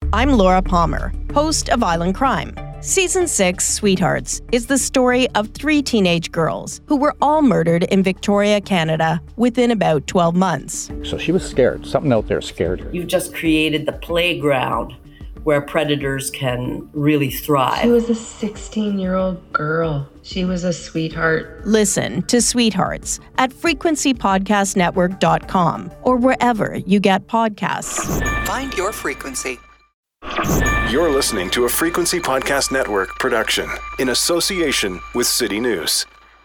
I'm Laura Palmer, host of Island Crime. Season 6, Sweethearts, is the story of 3 teenage girls who were all murdered in Victoria, Canada, within about 12 months. So she was scared. Something out there scared her. You've just created the playground where predators can really thrive. She was a 16-year-old girl. She was a sweetheart. Listen to Sweethearts at frequencypodcastnetwork.com or wherever you get podcasts. Find your frequency. You're listening to a Frequency Podcast Network production in association with City News.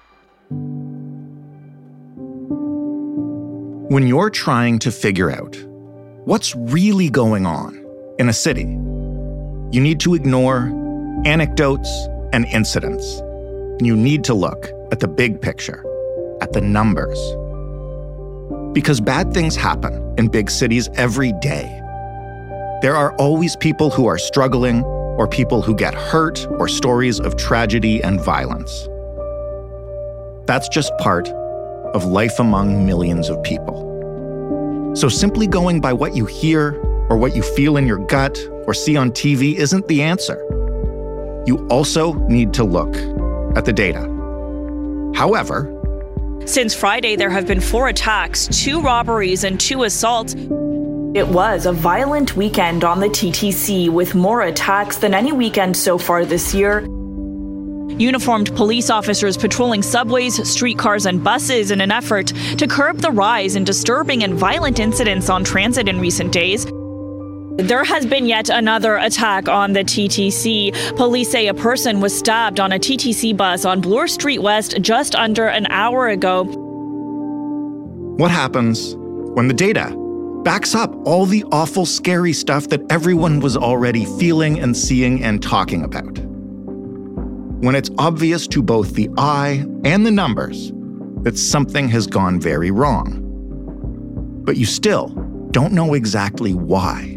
When you're trying to figure out what's really going on in a city, you need to ignore anecdotes and incidents. You need to look at the big picture, at the numbers. Because bad things happen in big cities every day. There are always people who are struggling, or people who get hurt, or stories of tragedy and violence. That's just part of life among millions of people. So simply going by what you hear, or what you feel in your gut, or see on TV isn't the answer. You also need to look at the data. However, since Friday, there have been 4 attacks, 2 robberies, and 2 assaults. It was a violent weekend on the TTC, with more attacks than any weekend so far this year. Uniformed police officers patrolling subways, streetcars, and buses in an effort to curb the rise in disturbing and violent incidents on transit in recent days. There has been yet another attack on the TTC. Police say a person was stabbed on a TTC bus on Bloor Street West just under an hour ago. What happens when the data backs up all the awful, scary stuff that everyone was already feeling and seeing and talking about? When it's obvious to both the eye and the numbers that something has gone very wrong, but you still don't know exactly why.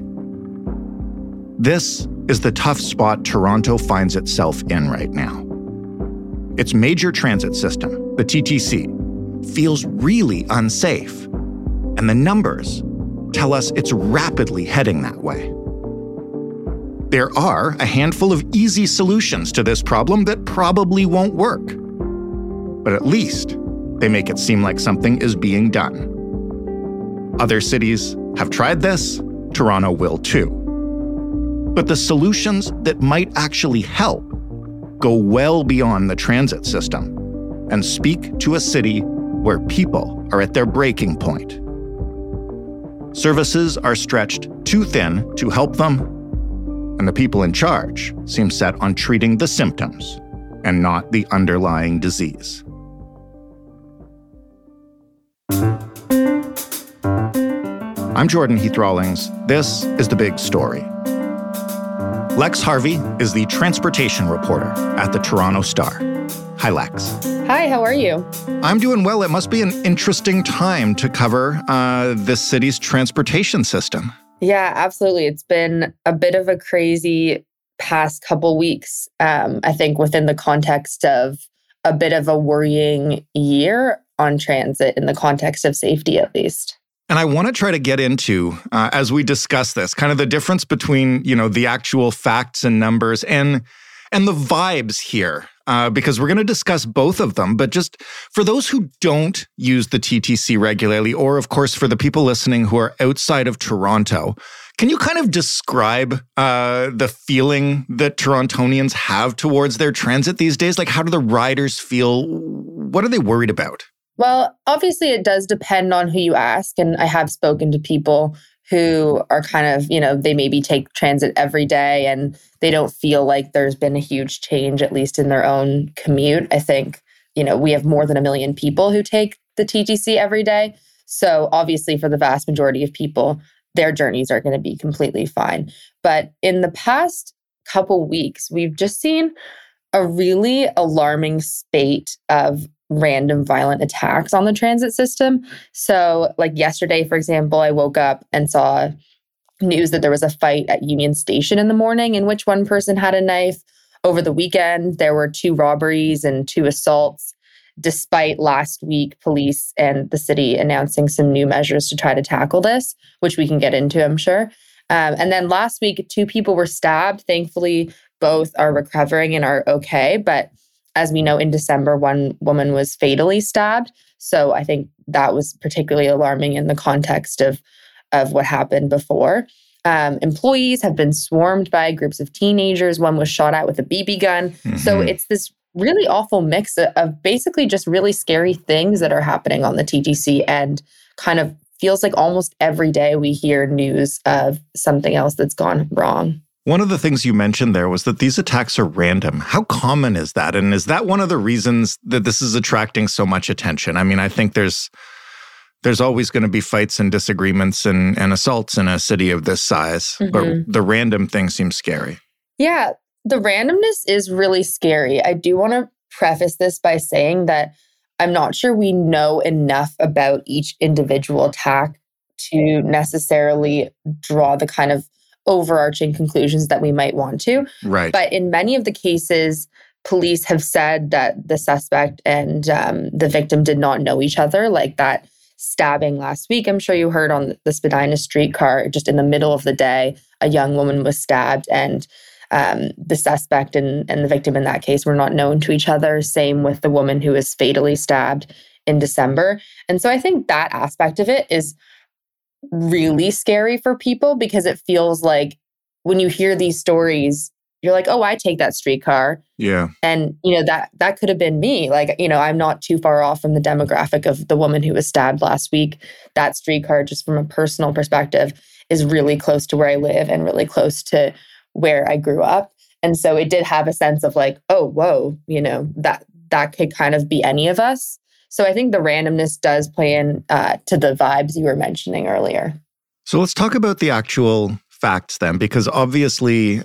This is the tough spot Toronto finds itself in right now. Its major transit system, the TTC, feels really unsafe, and the numbers tell us it's rapidly heading that way. There are a handful of easy solutions to this problem that probably won't work, but at least they make it seem like something is being done. Other cities have tried this, Toronto will too. But the solutions that might actually help go well beyond the transit system and speak to a city where people are at their breaking point. Services are stretched too thin to help them, and the people in charge seem set on treating the symptoms and not the underlying disease. I'm Jordan Heath Rawlings. This is The Big Story. Lex Harvey is the transportation reporter at the Toronto Star. Hi, Lex. Hi, how are you? I'm doing well. It must be an interesting time to cover this city's transportation system. Yeah, absolutely. It's been a bit of a crazy past couple weeks, I think, within the context of a bit of a worrying year on transit, in the context of safety, at least. And I want to try to get into, as we discuss this, kind of the difference between, the actual facts and numbers and the vibes here, because we're going to discuss both of them. But just for those who don't use the TTC regularly, or of course for the people listening who are outside of Toronto, can you kind of describe the feeling that Torontonians have towards their transit these days? Like, how do the riders feel? What are they worried about? Well, obviously it does depend on who you ask. And I have spoken to people who are kind of, they maybe take transit every day and they don't feel like there's been a huge change, at least in their own commute. I think, we have more than 1 million people who take the TTC every day. So obviously for the vast majority of people, their journeys are going to be completely fine. But in the past couple weeks, we've just seen a really alarming spate of random violent attacks on the transit system. So like yesterday, for example, I woke up and saw news that there was a fight at Union Station in the morning in which one person had a knife. Over the weekend, there were 2 robberies and 2 assaults, despite last week police and the city announcing some new measures to try to tackle this, which we can get into, I'm sure. And then last week, 2 people were stabbed. Thankfully, both are recovering and are okay. But as we know, in December, one woman was fatally stabbed. So I think that was particularly alarming in the context of what happened before. Employees have been swarmed by groups of teenagers. One was shot at with a BB gun. So it's this really awful mix of basically just really scary things that are happening on the TTC, and kind of feels like almost every day we hear news of something else that's gone wrong. One of the things you mentioned there was that these attacks are random. How common is that? And is that one of the reasons that this is attracting so much attention? I mean, I think there's always going to be fights and disagreements and assaults in a city of this size, but the random thing seems scary. Yeah, the randomness is really scary. I do want to preface this by saying that I'm not sure we know enough about each individual attack to necessarily draw the kind of overarching conclusions that we might want to. Right. But in many of the cases, police have said that the suspect and the victim did not know each other, like that stabbing last week. I'm sure you heard on the Spadina streetcar, just in the middle of the day, a young woman was stabbed, and the suspect and the victim in that case were not known to each other. Same with the woman who was fatally stabbed in December. And so I think that aspect of it is really scary for people, because it feels like when you hear these stories, you're like, oh, I take that streetcar. Yeah. And, that could have been me. Like, I'm not too far off from the demographic of the woman who was stabbed last week. That streetcar, just from a personal perspective, is really close to where I live and really close to where I grew up. And so it did have a sense of like, oh, whoa, that could kind of be any of us. So I think the randomness does play in to the vibes you were mentioning earlier. So let's talk about the actual facts then, because obviously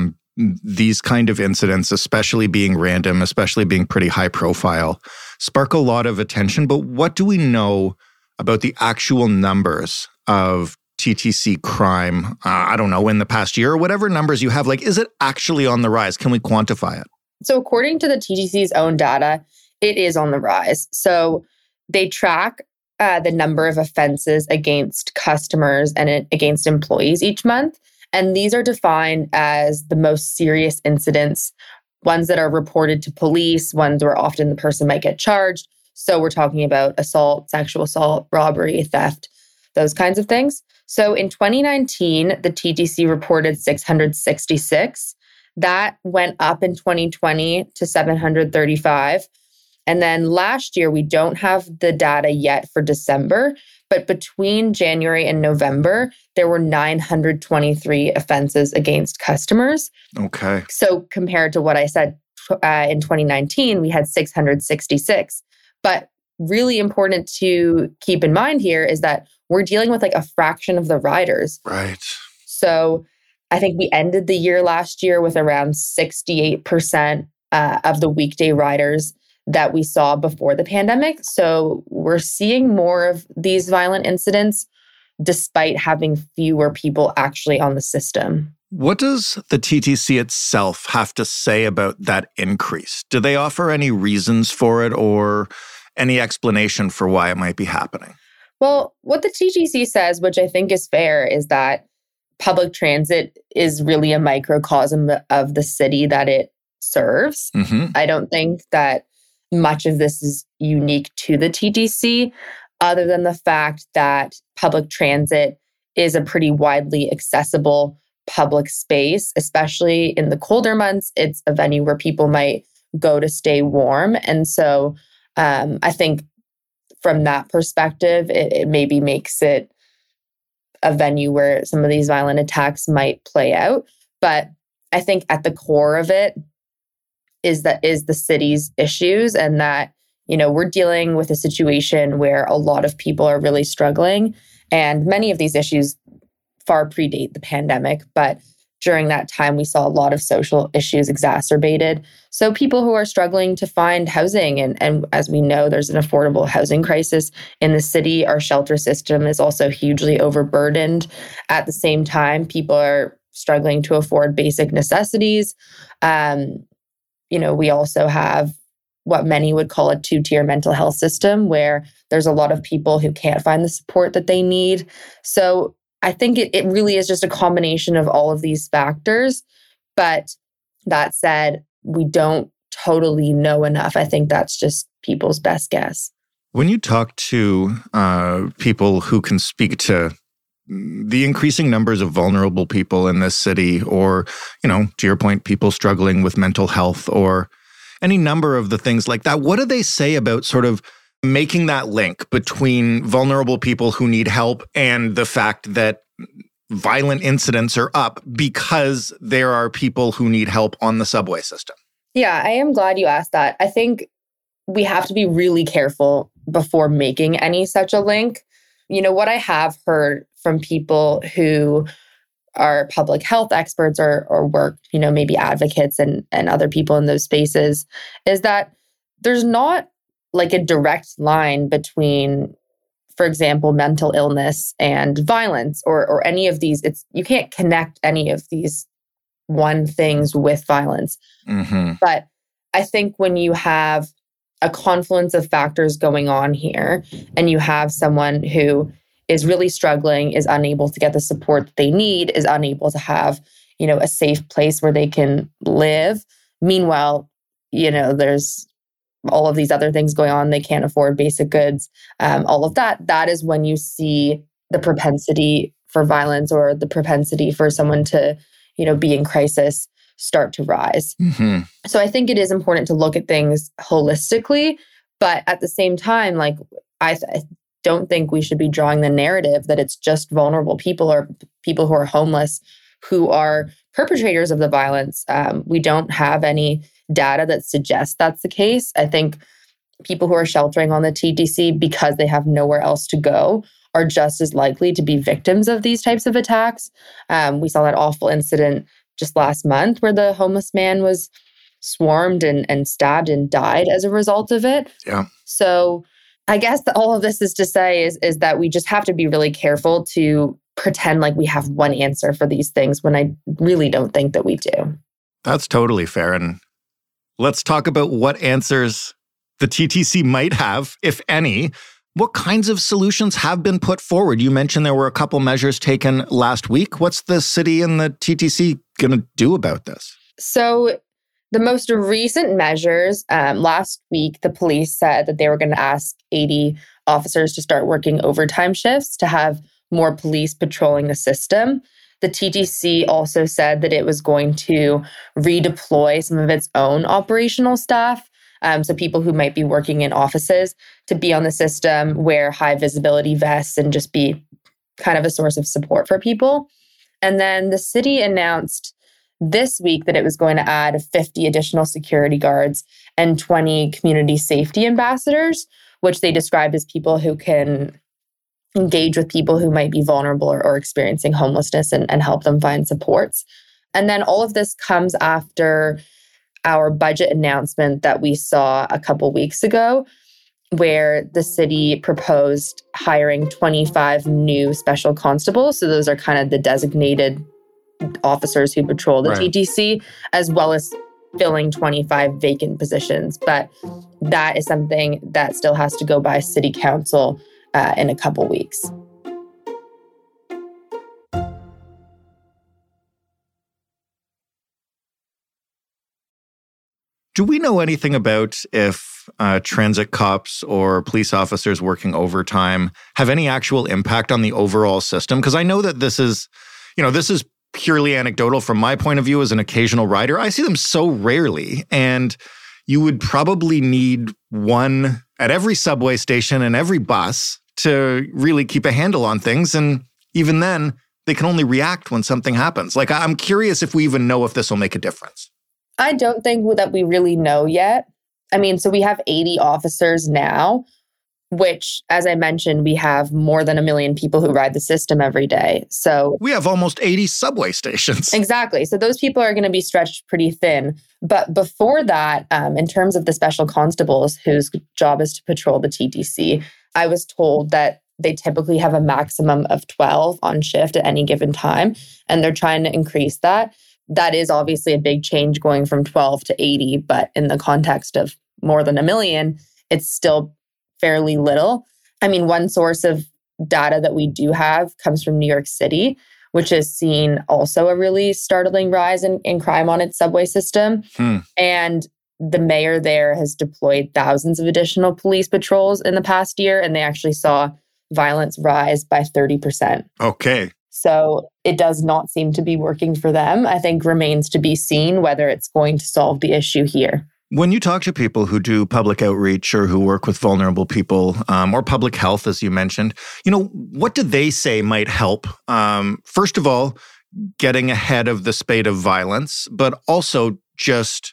these kind of incidents, especially being random, especially being pretty high profile, spark a lot of attention. But what do we know about the actual numbers of TTC crime, I don't know, in the past year or whatever numbers you have? Like, is it actually on the rise? Can we quantify it? So according to the TTC's own data, it is on the rise. So they track the number of offenses against customers and against employees each month. And these are defined as the most serious incidents, ones that are reported to police, ones where often the person might get charged. So we're talking about assault, sexual assault, robbery, theft, those kinds of things. So in 2019, the TTC reported 666. That went up in 2020 to 735. And then last year, we don't have the data yet for December, but between January and November, there were 923 offenses against customers. Okay. So compared to what I said in 2019, we had 666. But really important to keep in mind here is that we're dealing with like a fraction of the riders. Right. So I think we ended the year last year with around 68% of the weekday riders that we saw before the pandemic. So we're seeing more of these violent incidents despite having fewer people actually on the system. What does the TTC itself have to say about that increase? Do they offer any reasons for it or any explanation for why it might be happening? Well, what the TTC says, which I think is fair, is that public transit is really a microcosm of the city that it serves. I don't think that much of this is unique to the TTC, other than the fact that public transit is a pretty widely accessible public space, especially in the colder months. It's a venue where people might go to stay warm. And so I think from that perspective, it maybe makes it a venue where some of these violent attacks might play out. But I think at the core of it is the city's issues, and that, we're dealing with a situation where a lot of people are really struggling. And many of these issues far predate the pandemic, but during that time, we saw a lot of social issues exacerbated. So people who are struggling to find housing, and as we know, there's an affordable housing crisis in the city. Our shelter system is also hugely overburdened. At the same time, people are struggling to afford basic necessities. We also have what many would call a two-tier mental health system, where there's a lot of people who can't find the support that they need. So I think it really is just a combination of all of these factors. But that said, we don't totally know enough. I think that's just people's best guess. When you talk to people who can speak to the increasing numbers of vulnerable people in this city, or, to your point, people struggling with mental health or any number of the things like that, what do they say about sort of making that link between vulnerable people who need help and the fact that violent incidents are up because there are people who need help on the subway system? Yeah, I am glad you asked that. I think we have to be really careful before making any such a link. What I have heard from people who are public health experts or work, maybe advocates and other people in those spaces, is that there's not like a direct line between, for example, mental illness and violence or any of these. You can't connect any of these one things with violence. Mm-hmm. But I think when you have a confluence of factors going on here and you have someone who is really struggling, is unable to get the support that they need, is unable to have, a safe place where they can live. Meanwhile, there's all of these other things going on. They can't afford basic goods, all of that. That is when you see the propensity for violence or the propensity for someone to, be in crisis start to rise. Mm-hmm. So I think it is important to look at things holistically, but at the same time, like I don't think we should be drawing the narrative that it's just vulnerable people or people who are homeless who are perpetrators of the violence. We don't have any data that suggests that's the case. I think people who are sheltering on the TTC because they have nowhere else to go are just as likely to be victims of these types of attacks. We saw that awful incident just last month where the homeless man was swarmed and stabbed and died as a result of it. Yeah. So I guess all of this is to say is that we just have to be really careful to pretend like we have one answer for these things when I really don't think that we do. That's totally fair. And let's talk about what answers the TTC might have, if any. What kinds of solutions have been put forward? You mentioned there were a couple measures taken last week. What's the city and the TTC going to do about this? So the most recent measures, last week, the police said that they were going to ask 80 officers to start working overtime shifts to have more police patrolling the system. The TTC also said that it was going to redeploy some of its own operational staff, so people who might be working in offices, to be on the system, wear high visibility vests, and just be kind of a source of support for people. And then the city announced this week that it was going to add 50 additional security guards and 20 community safety ambassadors, which they described as people who can engage with people who might be vulnerable or experiencing homelessness and help them find supports. And then all of this comes after our budget announcement that we saw a couple weeks ago, where the city proposed hiring 25 new special constables. So those are kind of the designated officers who patrol the TTC, as well as filling 25 vacant positions. But that is something that still has to go by city council in a couple weeks. Do we know anything about if transit cops or police officers working overtime have any actual impact on the overall system? Because I know that this is purely anecdotal from my point of view as an occasional rider. I see them so rarely, and you would probably need one at every subway station and every bus to really keep a handle on things. And even then, they can only react when something happens. Like, I'm curious if we even know if this will make a difference. I don't think that we really know yet. I mean, so we have 80 officers now, which, as I mentioned, we have more than 1 million people who ride the system every day. So we have almost 80 subway stations. Exactly. So those people are going to be stretched pretty thin. But before that, in terms of the special constables whose job is to patrol the TTC, I was told that they typically have a maximum of 12 on shift at any given time, and they're trying to increase that. That is obviously a big change going from 12 to 80, but in the context of more than 1 million, it's still fairly little. I mean, one source of data that we do have comes from New York City, which has seen also a really startling rise in crime on its subway system. And the mayor there has deployed thousands of additional police patrols in the past year, and they actually saw violence rise by 30%. Okay. So it does not seem to be working for them. I think remains to be seen whether it's going to solve the issue here. When you talk to people who do public outreach or who work with vulnerable people or public health, as you mentioned, what do they say might help? First of all, getting ahead of the spate of violence, but also just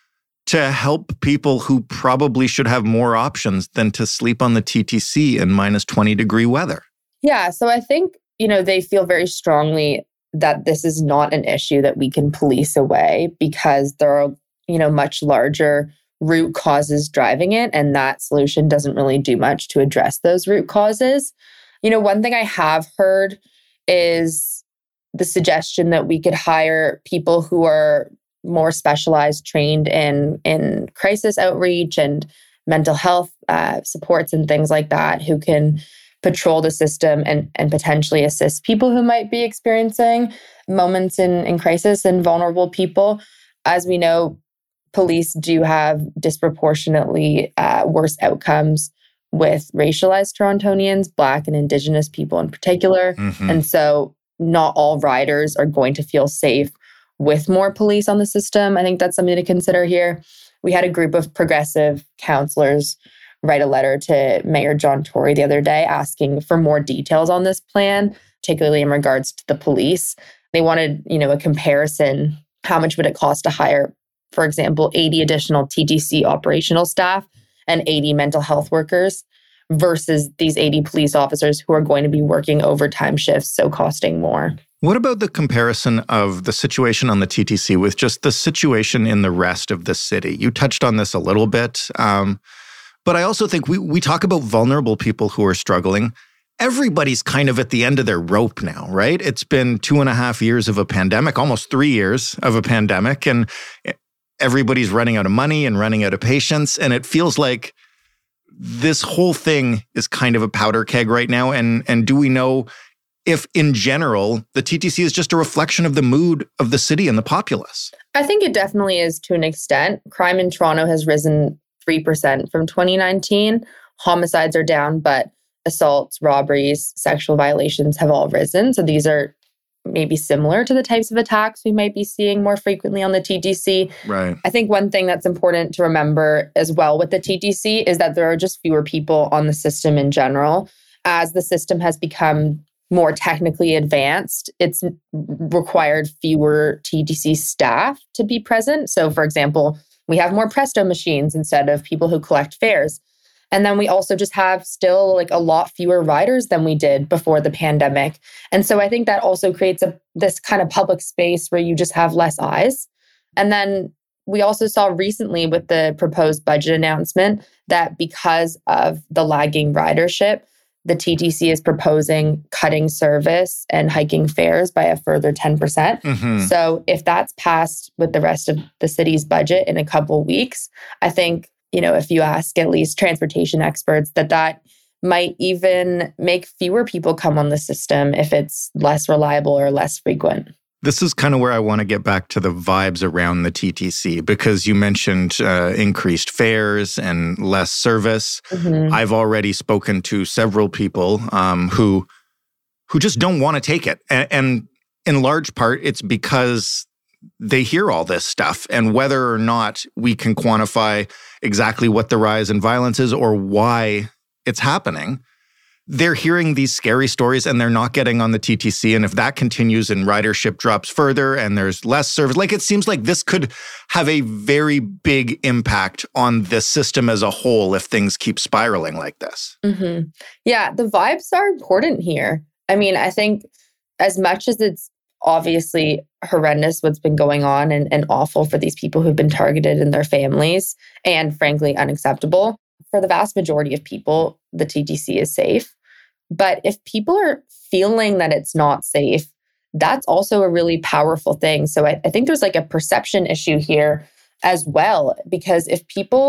to help people who probably should have more options than to sleep on the TTC in minus 20-degree weather. Yeah, so I think, they feel very strongly that this is not an issue that we can police away because there are much larger root causes driving it. And that solution doesn't really do much to address those root causes. One thing I have heard is the suggestion that we could hire people who are more specialized, trained in crisis outreach and mental health supports and things like that, who can patrol the system and potentially assist people who might be experiencing moments in crisis and vulnerable people. As we know, police do have disproportionately worse outcomes with racialized Torontonians, Black and Indigenous people in particular. And so not all riders are going to feel safe with more police on the system. I think that's something to consider here. We had a group of progressive counselors write a letter to Mayor John Tory the other day asking for more details on this plan, particularly in regards to the police. They wanted, a comparison. How much would it cost to hire, for example, 80 additional TTC operational staff and 80 mental health workers versus these 80 police officers who are going to be working overtime shifts, so costing more. What about the comparison of the situation on the TTC with just the situation in the rest of the city? You touched on this a little bit, but I also think we talk about vulnerable people who are struggling. Everybody's kind of at the end of their rope now, right? It's been 2.5 years of a pandemic, almost 3 years of a pandemic, and everybody's running out of money and running out of patience. And it feels like this whole thing is kind of a powder keg right now. And do we know if, in general, the TTC is just a reflection of the mood of the city and the populace? I think it definitely is to an extent. Crime in Toronto has risen 3% from 2019. Homicides are down, but assaults, robberies, sexual violations have all risen. So these are maybe similar to the types of attacks we might be seeing more frequently on the TTC. Right. I think one thing that's important to remember as well with the TTC is that there are just fewer people on the system in general. As the system has become more technically advanced, it's required fewer TTC staff to be present. So, for example, we have more Presto machines instead of people who collect fares. And then we also just have still like a lot fewer riders than we did before the pandemic. And so I think that also creates this kind of public space where you just have less eyes. And then we also saw recently with the proposed budget announcement that because of the lagging ridership, the TTC is proposing cutting service and hiking fares by a further 10%. So if that's passed with the rest of the city's budget in a couple of weeks, I think, if you ask at least transportation experts, that might even make fewer people come on the system if it's less reliable or less frequent. This is kind of where I want to get back to the vibes around the TTC, because you mentioned increased fares and less service. I've already spoken to several people who just don't want to take it. And in large part, it's because they hear all this stuff, and whether or not we can quantify exactly what the rise in violence is or why it's happening, they're hearing these scary stories and they're not getting on the TTC. And if that continues and ridership drops further and there's less service, it seems like this could have a very big impact on the system as a whole if things keep spiraling like this. Yeah, the vibes are important here. I mean, I think as much as it's obviously horrendous what's been going on and awful for these people who've been targeted and their families, and frankly unacceptable, for the vast majority of people, the TTC is safe. But if people are feeling that it's not safe, that's also a really powerful thing. So I think there's like a perception issue here as well, because if people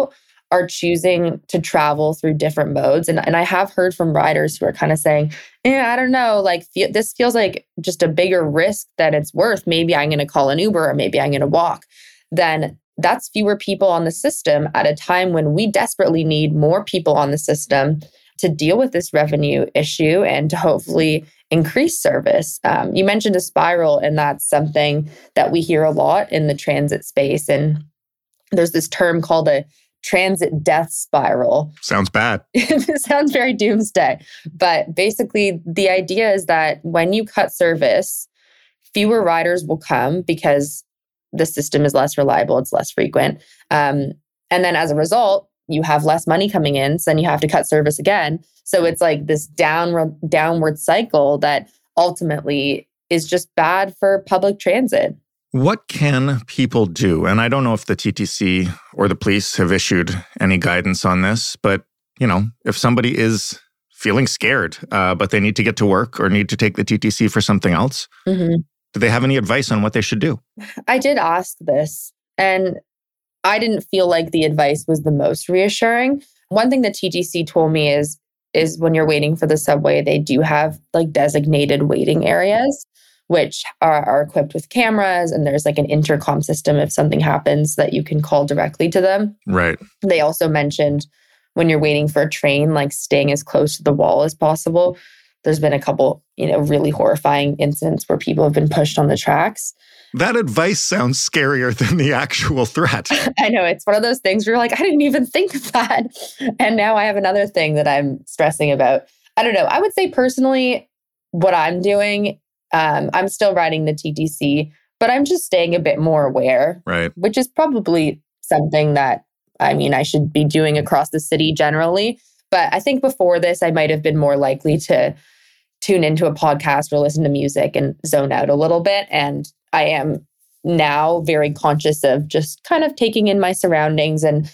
are choosing to travel through different modes. And I have heard from riders who are kind of saying, I don't know, like this feels like just a bigger risk than it's worth. Maybe I'm going to call an Uber or maybe I'm going to walk. Then that's fewer people on the system at a time when we desperately need more people on the system to deal with this revenue issue and to hopefully increase service. You mentioned a spiral, and that's something that we hear a lot in the transit space. And there's this term called a transit death spiral. Sounds bad. It sounds very doomsday. But basically, the idea is that when you cut service, fewer riders will come because the system is less reliable, it's less frequent. And then as a result, you have less money coming in, so then you have to cut service again. So it's like this downward cycle that ultimately is just bad for public transit. What can people do? And I don't know if the TTC or the police have issued any guidance on this, but if somebody is feeling scared, but they need to get to work or need to take the TTC for something else, do they have any advice on what they should do? I did ask this, and I didn't feel like the advice was the most reassuring. One thing that TTC told me is when you're waiting for the subway, they do have like designated waiting areas, which are equipped with cameras, and there's like an intercom system if something happens that you can call directly to them. Right. They also mentioned when you're waiting for a train, like staying as close to the wall as possible. There's been a couple, really horrifying incidents where people have been pushed on the tracks. That advice sounds scarier than the actual threat. I know. It's one of those things where you're like, I didn't even think of that. And now I have another thing that I'm stressing about. I don't know. I would say personally, what I'm doing, I'm still riding the TTC, but I'm just staying a bit more aware, right? Which is probably something that, I should be doing across the city generally. But I think before this, I might have been more likely to tune into a podcast or listen to music and zone out a little bit. And I am now very conscious of just kind of taking in my surroundings and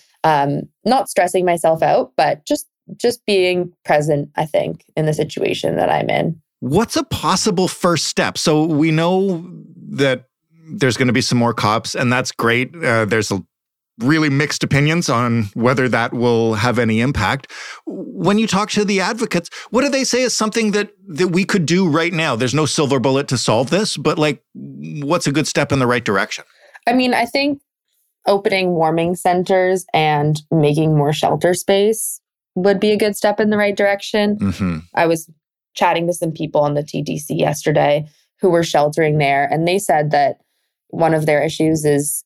not stressing myself out, but just being present, I think, in the situation that I'm in. What's a possible first step? So we know that there's going to be some more cops, and that's great. There's really mixed opinions on whether that will have any impact. When you talk to the advocates, what do they say is something that we could do right now? There's no silver bullet to solve this, but what's a good step in the right direction? I think opening warming centers and making more shelter space would be a good step in the right direction. Mm-hmm. I was chatting to some people on the TTC yesterday who were sheltering there, and they said that one of their issues is,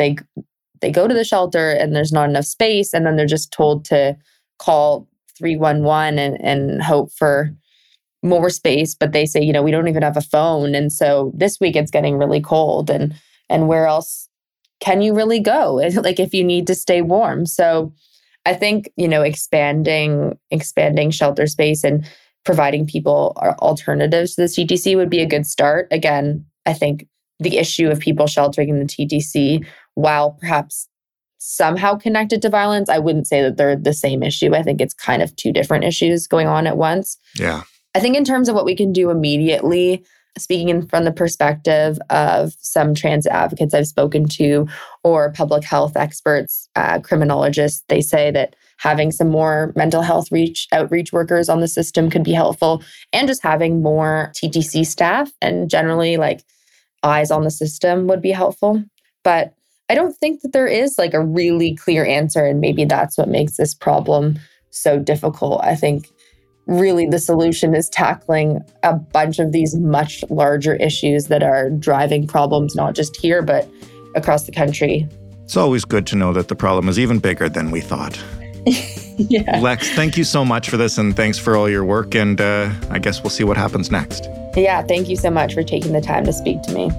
they go to the shelter and there's not enough space, and then they're just told to call 311 and hope for more space. But they say, we don't even have a phone. And so this week it's getting really cold, and where else can you really go? If you need to stay warm. So I think, expanding shelter space and providing people alternatives to the TTC would be a good start. Again, I think the issue of people sheltering in the TTC, while perhaps somehow connected to violence, I wouldn't say that they're the same issue. I think it's kind of two different issues going on at once. Yeah. I think in terms of what we can do immediately, speaking from the perspective of some transit advocates I've spoken to or public health experts, criminologists, they say that having some more mental health outreach workers on the system could be helpful, and just having more TTC staff and generally eyes on the system would be helpful. But I don't think that there is a really clear answer, and maybe that's what makes this problem so difficult. I think really the solution is tackling a bunch of these much larger issues that are driving problems, not just here, but across the country. It's always good to know that the problem is even bigger than we thought. Yeah. Lex, thank you so much for this, and thanks for all your work. And I guess we'll see what happens next. Yeah, thank you so much for taking the time to speak to me.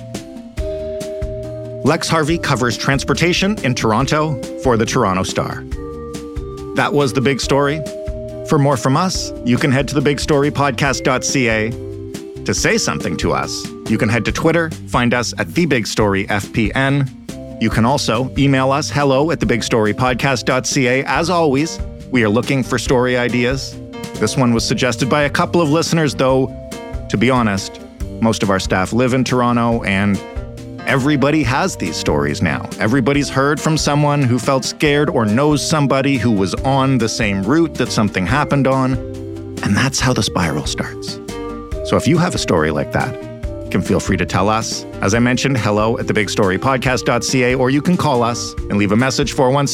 Lex Harvey covers transportation in Toronto for the Toronto Star. That was The Big Story. For more from us, you can head to thebigstorypodcast.ca. To say something to us, you can head to Twitter, find us at TheBigStoryFPN. You can also email us hello@thebigstorypodcast.ca. As always, we are looking for story ideas. This one was suggested by a couple of listeners, though, to be honest, most of our staff live in Toronto, and Everybody has these stories now. Everybody's heard from someone who felt scared or knows somebody who was on the same route that something happened on. And that's how the spiral starts. So if you have a story like that, you can feel free to tell us. As I mentioned, hello@thebigstorypodcast.ca, or you can call us and leave a message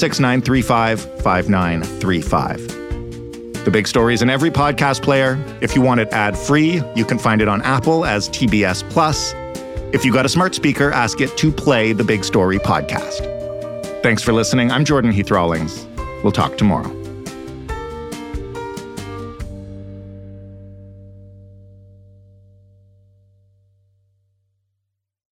416-935-5935. The Big Story is in every podcast player. If you want it ad-free, you can find it on Apple as TBS Plus. If you got a smart speaker, ask it to play the Big Story podcast. Thanks for listening. I'm Jordan Heath Rawlings. We'll talk tomorrow.